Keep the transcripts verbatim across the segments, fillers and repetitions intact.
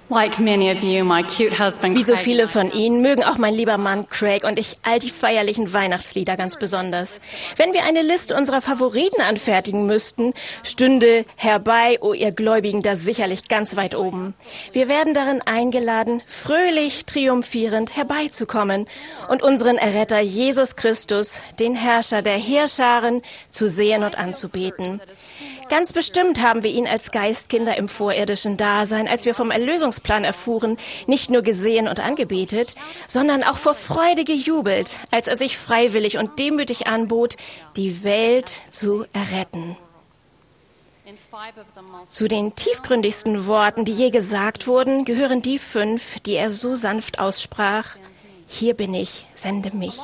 Like many of you, my cute husband Wie so Craig viele von Ihnen mögen auch mein lieber Mann Craig und ich all die feierlichen Weihnachtslieder ganz besonders. Wenn wir eine Liste unserer Favoriten anfertigen müssten, stünde Herbei, o ihr Gläubigen, da sicherlich ganz weit oben. Wir werden darin eingeladen, fröhlich, triumphierend herbeizukommen und unseren Erretter Jesus Christus, den Herrscher der Heerscharen, zu sehen und anzubeten. Ganz bestimmt haben wir ihn als Geistkinder im vorirdischen Dasein, als wir vom Erlösungsplan erfuhren, nicht nur gesehen und angebetet, sondern auch vor Freude gejubelt, als er sich freiwillig und demütig anbot, die Welt zu erretten. Zu den tiefgründigsten Worten, die je gesagt wurden, gehören die fünf, die er so sanft aussprach: Hier bin ich, sende mich.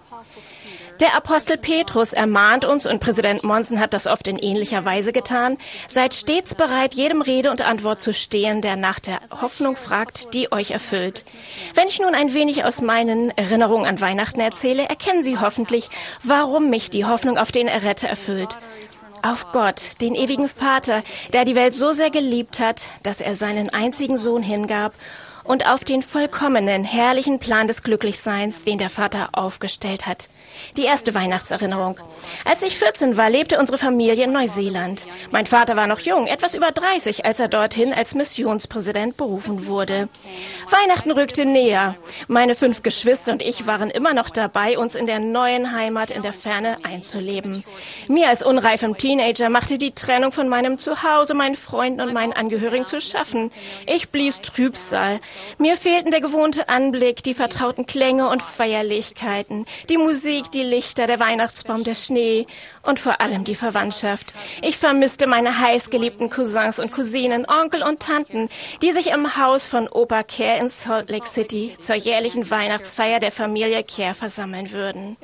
Der Apostel Petrus ermahnt uns, und Präsident Monson hat das oft in ähnlicher Weise getan: Seid stets bereit, jedem Rede und Antwort zu stehen, der nach der Hoffnung fragt, die euch erfüllt. Wenn ich nun ein wenig aus meinen Erinnerungen an Weihnachten erzähle, erkennen Sie hoffentlich, warum mich die Hoffnung auf den Erretter erfüllt. Auf Gott, den ewigen Vater, der die Welt so sehr geliebt hat, dass er seinen einzigen Sohn hingab, und auf den vollkommenen, herrlichen Plan des Glücklichseins, den der Vater aufgestellt hat. Die erste Weihnachtserinnerung. Als ich vierzehn war, lebte unsere Familie in Neuseeland. Mein Vater war noch jung, etwas über dreißig, als er dorthin als Missionspräsident berufen wurde. Weihnachten rückte näher. Meine fünf Geschwister und ich waren immer noch dabei, uns in der neuen Heimat in der Ferne einzuleben. Mir als unreifem Teenager machte die Trennung von meinem Zuhause, meinen Freunden und meinen Angehörigen zu schaffen. Ich blies Trübsal. Mir fehlten der gewohnte Anblick, die vertrauten Klänge und Feierlichkeiten, die Musik, die Lichter, der Weihnachtsbaum, der Schnee und vor allem die Verwandtschaft. Ich vermisste meine heißgeliebten Cousins und Cousinen, Onkel und Tanten, die sich im Haus von Opa Kerr in Salt Lake City zur jährlichen Weihnachtsfeier der Familie Kerr versammeln würden.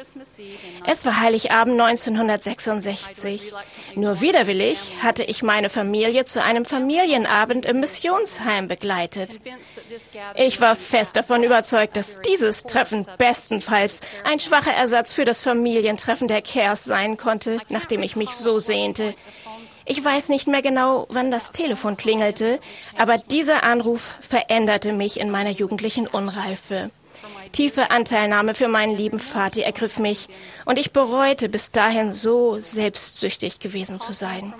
Es war Heiligabend neunzehnhundertsechsundsechzig. Nur widerwillig hatte ich meine Familie zu einem Familienabend im Missionsheim begleitet. Ich war fest davon überzeugt, dass dieses Treffen bestenfalls ein schwacher Ersatz für das Familientreffen der Kerrs sein konnte, nachdem ich mich so sehnte. Ich weiß nicht mehr genau, wann das Telefon klingelte, aber dieser Anruf veränderte mich in meiner jugendlichen Unreife. Tiefe Anteilnahme für meinen lieben Vati ergriff mich und ich bereute, bis dahin so selbstsüchtig gewesen zu sein.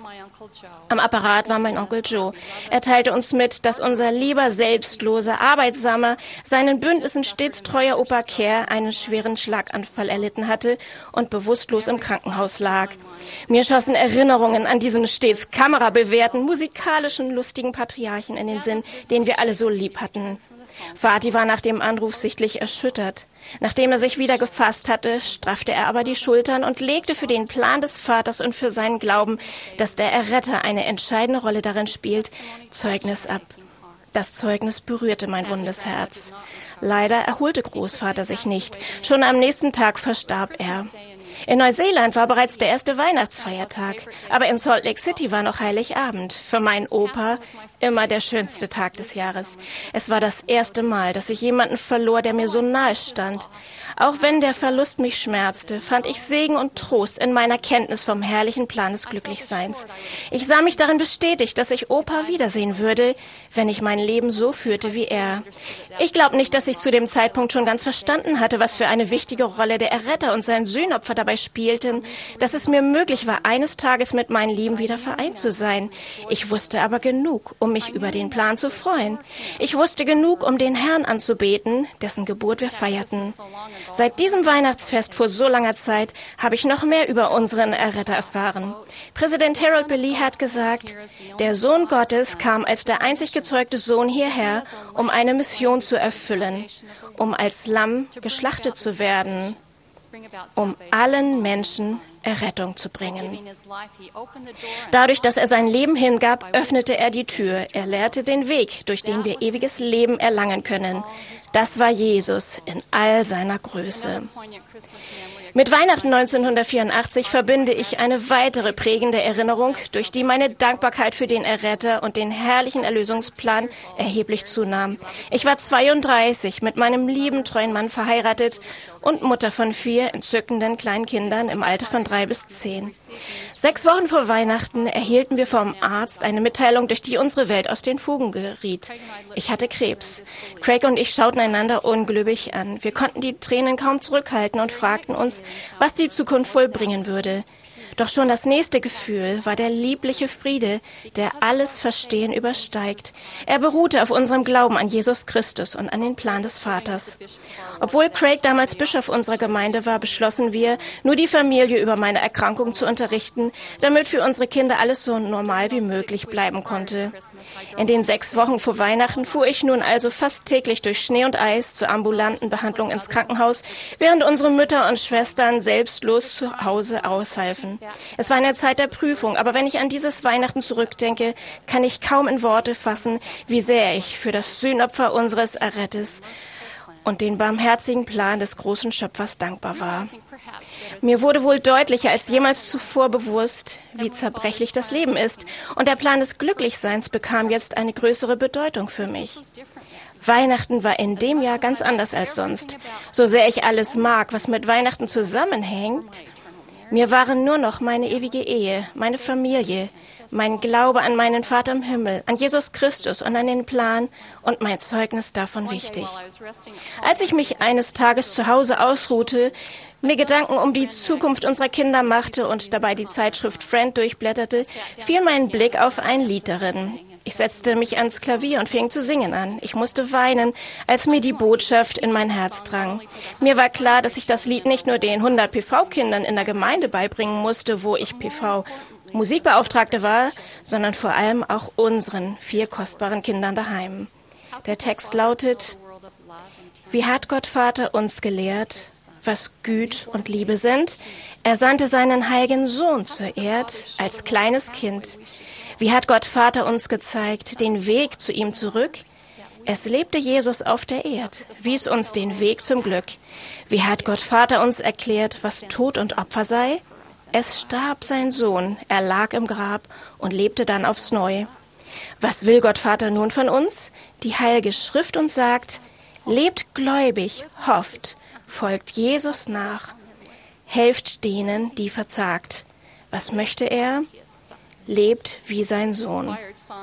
Am Apparat war mein Onkel Joe. Er teilte uns mit, dass unser lieber, selbstloser, arbeitsamer, seinen Bündnissen stets treuer Opa Kerr einen schweren Schlaganfall erlitten hatte und bewusstlos im Krankenhaus lag. Mir schossen Erinnerungen an diesen stets kamerabewehrten, musikalischen, lustigen Patriarchen in den Sinn, den wir alle so lieb hatten. Vati war nach dem Anruf sichtlich erschüttert. Nachdem er sich wieder gefasst hatte, straffte er aber die Schultern und legte für den Plan des Vaters und für seinen Glauben, dass der Erretter eine entscheidende Rolle darin spielt, Zeugnis ab. Das Zeugnis berührte mein wundes Herz. Leider erholte Großvater sich nicht. Schon am nächsten Tag verstarb er. In Neuseeland war bereits der erste Weihnachtsfeiertag, aber in Salt Lake City war noch Heiligabend. Für meinen Opa immer der schönste Tag des Jahres. Es war das erste Mal, dass ich jemanden verlor, der mir so nahe stand. Auch wenn der Verlust mich schmerzte, fand ich Segen und Trost in meiner Kenntnis vom herrlichen Plan des Glücklichseins. Ich sah mich darin bestätigt, dass ich Opa wiedersehen würde, wenn ich mein Leben so führte wie er. Ich glaube nicht, dass ich zu dem Zeitpunkt schon ganz verstanden hatte, was für eine wichtige Rolle der Erretter und sein Sühnopfer dabei spielten, dass es mir möglich war, eines Tages mit meinen Lieben wieder vereint zu sein. Ich wusste aber genug, um mich über den Plan zu freuen. Ich wusste genug, um den Herrn anzubeten, dessen Geburt wir feierten. Seit diesem Weihnachtsfest vor so langer Zeit habe ich noch mehr über unseren Erretter erfahren. Präsident Harold Billy hat gesagt, der Sohn Gottes kam als der einzig gezeugte Sohn hierher, um eine Mission zu erfüllen, um als Lamm geschlachtet zu werden, um allen Menschen Errettung zu bringen. Dadurch, dass er sein Leben hingab, öffnete er die Tür. Er lehrte den Weg, durch den wir ewiges Leben erlangen können. Das war Jesus in all seiner Größe. Mit Weihnachten neunzehnhundertvierundachtzig verbinde ich eine weitere prägende Erinnerung, durch die meine Dankbarkeit für den Erretter und den herrlichen Erlösungsplan erheblich zunahm. Ich war zweiunddreißig, mit meinem lieben, treuen Mann verheiratet und Mutter von vier entzückenden kleinen Kindern im Alter von drei bis zehn. Sechs Wochen vor Weihnachten erhielten wir vom Arzt eine Mitteilung, durch die unsere Welt aus den Fugen geriet. Ich hatte Krebs. Craig und ich schauten einander ungläubig an. Wir konnten die Tränen kaum zurückhalten und fragten uns, was die Zukunft wohl bringen würde. Doch schon das nächste Gefühl war der liebliche Friede, der alles Verstehen übersteigt. Er beruhte auf unserem Glauben an Jesus Christus und an den Plan des Vaters. Obwohl Craig damals Bischof unserer Gemeinde war, beschlossen wir, nur die Familie über meine Erkrankung zu unterrichten, damit für unsere Kinder alles so normal wie möglich bleiben konnte. In den sechs Wochen vor Weihnachten fuhr ich nun also fast täglich durch Schnee und Eis zur ambulanten Behandlung ins Krankenhaus, während unsere Mütter und Schwestern selbstlos zu Hause aushalfen. Es war eine Zeit der Prüfung, aber wenn ich an dieses Weihnachten zurückdenke, kann ich kaum in Worte fassen, wie sehr ich für das Sühnopfer unseres Erretters und den barmherzigen Plan des großen Schöpfers dankbar war. Mir wurde wohl deutlicher als jemals zuvor bewusst, wie zerbrechlich das Leben ist, und der Plan des Glücklichseins bekam jetzt eine größere Bedeutung für mich. Weihnachten war in dem Jahr ganz anders als sonst. So sehr ich alles mag, was mit Weihnachten zusammenhängt, mir waren nur noch meine ewige Ehe, meine Familie, mein Glaube an meinen Vater im Himmel, an Jesus Christus und an den Plan und mein Zeugnis davon wichtig. Als ich mich eines Tages zu Hause ausruhte, mir Gedanken um die Zukunft unserer Kinder machte und dabei die Zeitschrift Friend durchblätterte, fiel mein Blick auf ein Lied darin. Ich setzte mich ans Klavier und fing zu singen an. Ich musste weinen, als mir die Botschaft in mein Herz drang. Mir war klar, dass ich das Lied nicht nur den hundert P V-Kindern in der Gemeinde beibringen musste, wo ich P V-Musikbeauftragte war, sondern vor allem auch unseren vier kostbaren Kindern daheim. Der Text lautet: Wie hat Gott Vater uns gelehrt, was Güt und Liebe sind? Er sandte seinen heiligen Sohn zur Erd als kleines Kind. Wie hat Gott Vater uns gezeigt, den Weg zu ihm zurück? Es lebte Jesus auf der Erd, wies uns den Weg zum Glück. Wie hat Gott Vater uns erklärt, was Tod und Opfer sei? Es starb sein Sohn, er lag im Grab und lebte dann aufs Neue. Was will Gott Vater nun von uns? Die Heilige Schrift uns sagt: Lebt gläubig, hofft, folgt Jesus nach, helft denen, die verzagt. Was möchte er? Lebt wie sein Sohn.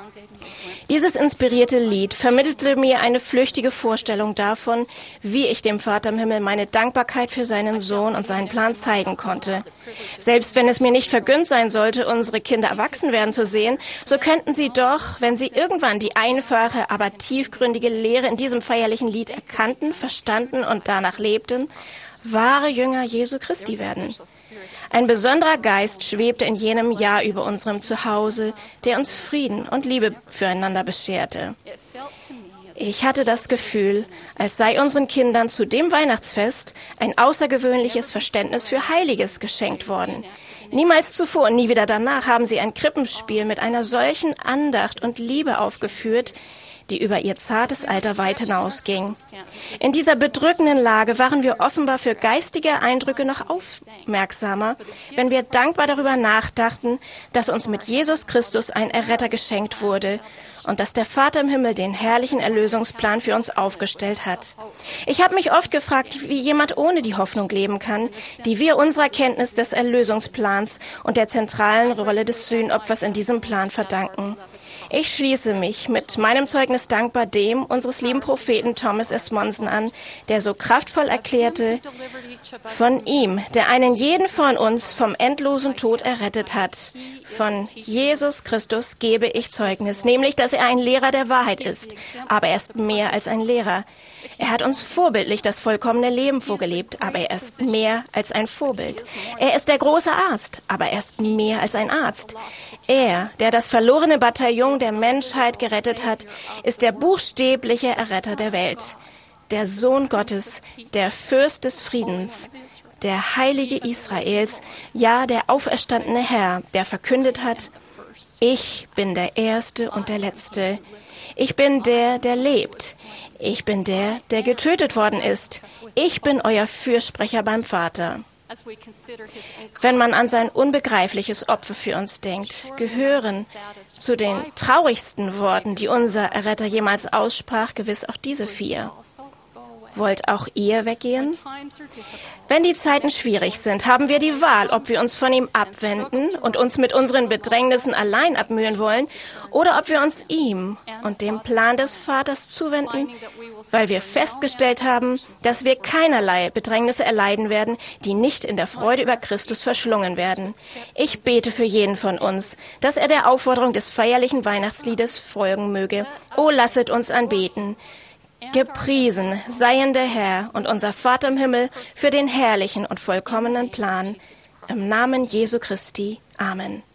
Dieses inspirierte Lied vermittelte mir eine flüchtige Vorstellung davon, wie ich dem Vater im Himmel meine Dankbarkeit für seinen Sohn und seinen Plan zeigen konnte. Selbst wenn es mir nicht vergönnt sein sollte, unsere Kinder erwachsen werden zu sehen, so könnten sie doch, wenn sie irgendwann die einfache, aber tiefgründige Lehre in diesem feierlichen Lied erkannten, verstanden und danach lebten, wahre Jünger Jesu Christi werden. Ein besonderer Geist schwebte in jenem Jahr über unserem Zuhause, der uns Frieden und Liebe füreinander bescherte. Ich hatte das Gefühl, als sei unseren Kindern zu dem Weihnachtsfest ein außergewöhnliches Verständnis für Heiliges geschenkt worden. Niemals zuvor und nie wieder danach haben sie ein Krippenspiel mit einer solchen Andacht und Liebe aufgeführt, die über ihr zartes Alter weit hinausging. In dieser bedrückenden Lage waren wir offenbar für geistige Eindrücke noch aufmerksamer, wenn wir dankbar darüber nachdachten, dass uns mit Jesus Christus ein Erretter geschenkt wurde und dass der Vater im Himmel den herrlichen Erlösungsplan für uns aufgestellt hat. Ich habe mich oft gefragt, wie jemand ohne die Hoffnung leben kann, die wir unserer Kenntnis des Erlösungsplans und der zentralen Rolle des Sühnopfers in diesem Plan verdanken. Ich schließe mich mit meinem Zeugnis dankbar dem unseres lieben Propheten Thomas S. Monson an, der so kraftvoll erklärte: Von ihm, der einen jeden von uns vom endlosen Tod errettet hat, von Jesus Christus gebe ich Zeugnis, nämlich, dass er ein Lehrer der Wahrheit ist, aber er ist mehr als ein Lehrer. Er hat uns vorbildlich das vollkommene Leben vorgelebt, aber er ist mehr als ein Vorbild. Er ist der große Arzt, aber er ist mehr als ein Arzt. Er, der das verlorene Bataillon der Menschheit gerettet hat, ist der buchstäbliche Erretter der Welt. Der Sohn Gottes, der Fürst des Friedens, der Heilige Israels, ja, der auferstandene Herr, der verkündet hat: Ich bin der Erste und der Letzte. Ich bin der, der lebt. Ich bin der, der getötet worden ist. Ich bin euer Fürsprecher beim Vater. Wenn man an sein unbegreifliches Opfer für uns denkt, gehören zu den traurigsten Worten, die unser Erretter jemals aussprach, gewiss auch diese vier: Wollt auch ihr weggehen? Wenn die Zeiten schwierig sind, haben wir die Wahl, ob wir uns von ihm abwenden und uns mit unseren Bedrängnissen allein abmühen wollen oder ob wir uns ihm und dem Plan des Vaters zuwenden, weil wir festgestellt haben, dass wir keinerlei Bedrängnisse erleiden werden, die nicht in der Freude über Christus verschlungen werden. Ich bete für jeden von uns, dass er der Aufforderung des feierlichen Weihnachtsliedes folgen möge. O lasset uns anbeten. Gepriesen seien der Herr und unser Vater im Himmel für den herrlichen und vollkommenen Plan. Im Namen Jesu Christi. Amen.